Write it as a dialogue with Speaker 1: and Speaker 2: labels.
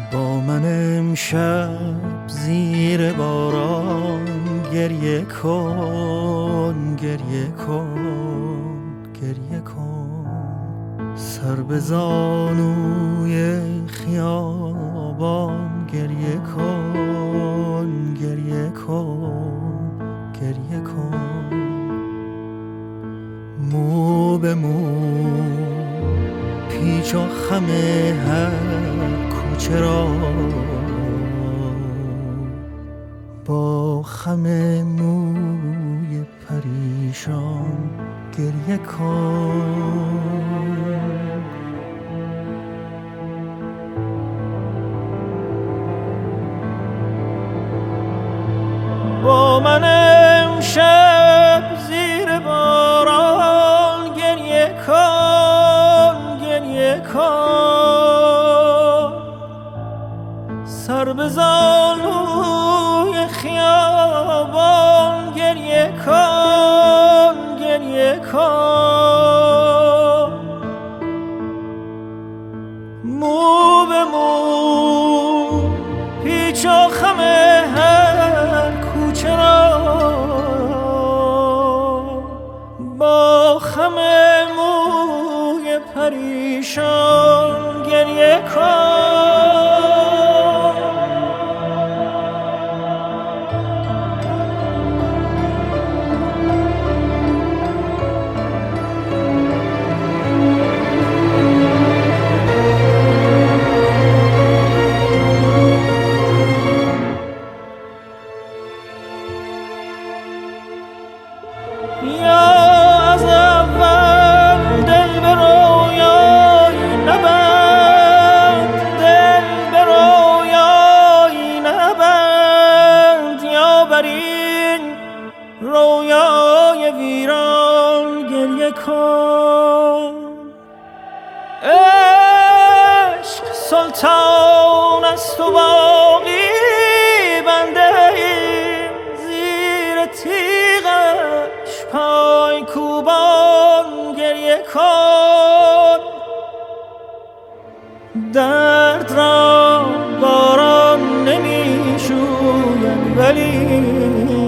Speaker 1: با من امشب زیر باران گریه کن، گریه کن، گریه کن. سر به زانوی خیابان گریه کن، گریه کن، گریه کن. مو به مو پیچ و خم هر کوچه را با خم موی پریشان گریه کن. با من امشب زیر باران گریه کن، گریه کن. سر به زانوی خیابان گریه کن، گریه کن. مو به مو پیچ و خم هر کوچه را با خم موی پریشان گریه کن. رویای ویران گریه کن. عشق سلطان است و باقی بنده ایم زیر تیغش پای کوبان گریه کن. درد را باران نمی شوید ولی